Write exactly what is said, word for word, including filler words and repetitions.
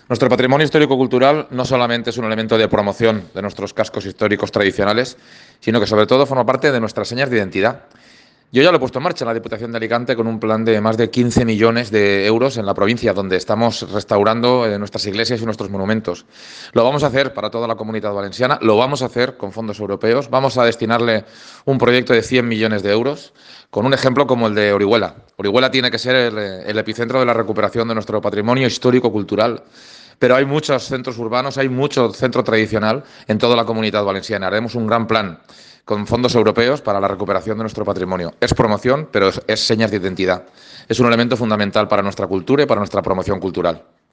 Nuestro patrimonio histórico-cultural no solamente es un elemento de promoción de nuestros cascos históricos tradicionales, sino que sobre todo forma parte de nuestras señas de identidad. Yo ya lo he puesto en marcha en la Diputación de Alicante con un plan de más de quince millones de euros en la provincia, donde estamos restaurando eh, nuestras iglesias y nuestros monumentos. Lo vamos a hacer para toda la Comunidad Valenciana, lo vamos a hacer con fondos europeos, vamos a destinarle un proyecto de cien millones de euros, con un ejemplo como el de Orihuela. Orihuela tiene que ser el, el epicentro de la recuperación de nuestro patrimonio histórico-cultural. Pero hay muchos centros urbanos, hay mucho centro tradicional en toda la Comunidad Valenciana. Haremos un gran plan con fondos europeos para la recuperación de nuestro patrimonio. Es promoción, pero es, es señas de identidad. Es un elemento fundamental para nuestra cultura y para nuestra promoción cultural.